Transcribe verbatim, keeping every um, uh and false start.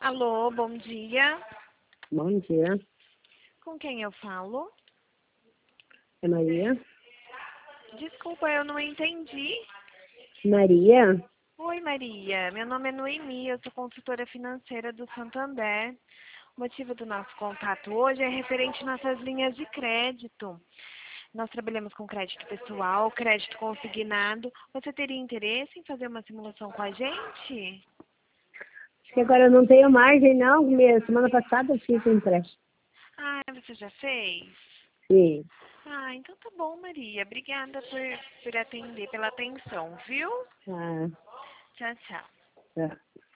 Alô, bom dia. Bom dia, Com quem eu falo? é Maria. Desculpa, eu não entendi. Maria? Oi, Maria. Meu nome é Noemi, eu sou consultora financeira do Santander. O motivo do nosso contato hoje é referente às nossas linhas de crédito. Nós trabalhamos com crédito pessoal, crédito consignado. Você teria interesse em fazer uma simulação com a gente? Acho que agora eu não tenho margem, não. Minha semana passada eu fiz um empréstimo. Ah, você já fez? Sim. Ah, então tá bom, Maria. Obrigada por, por atender, pela atenção, viu? Ah, Tchau, tchau. tá.